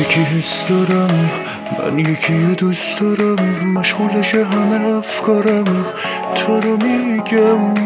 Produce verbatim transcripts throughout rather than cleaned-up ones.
یکی حس دارم، من یکی دوست دارم، مشغولش همه افکارم، تو رو میگم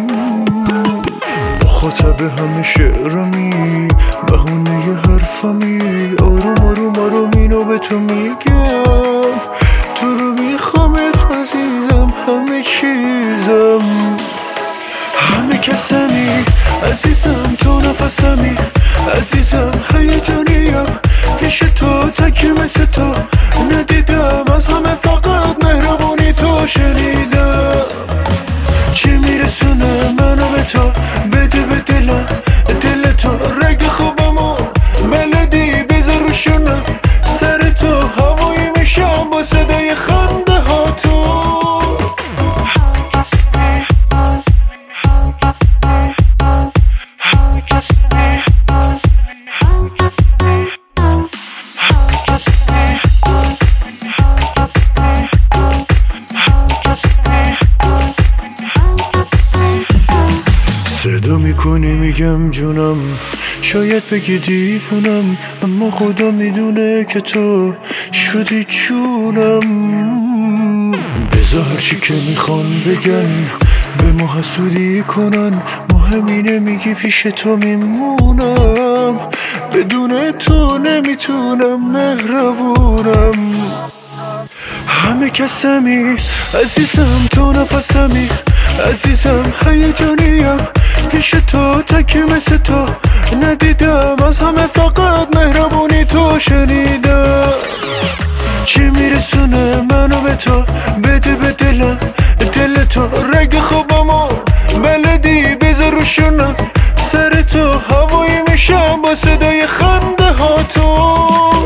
مخاطب همه شعرمی، بهونه حرفمی، آروم آروم آروم اینو به تو میگم، تو رو میخوامت عزیزم، همه چیزم، همه کسمی عزیزم، تو نفسمی عزیزم، هیجانیم پیش تو، تکی مثل تو ندیدم، از همه فقط مهربونی تو شنیدم، چی میرسونه منو به تو، بده به دلم دل تو، رگ خوبمو بلدی بذار روشونم، سر تو هوایی میشم با صدای خنده ها تو. صدا میکنی میگم جونم، شاید بگی دیوونم، اما خدا میدونه که تو شدی جونم، بذار هرچی که میخوان بگن، به ما حسودی کنن، مهم اینه میگی پیش تو میمونم، بدون تو نمیتونم مهربونم، همه کسمی عزیزم، تو نفسمی عزیزم، هیجانیم پیش تو، تکی مثل تو ندیدم، از همه فقط مهربونی تو شنیدم، چی میرسونه منو به تو، بده به دلم دل تو، رگ خوبمو بلدی بذار روشونم، سر تو هوایی میشم با صدای خنده ها تو.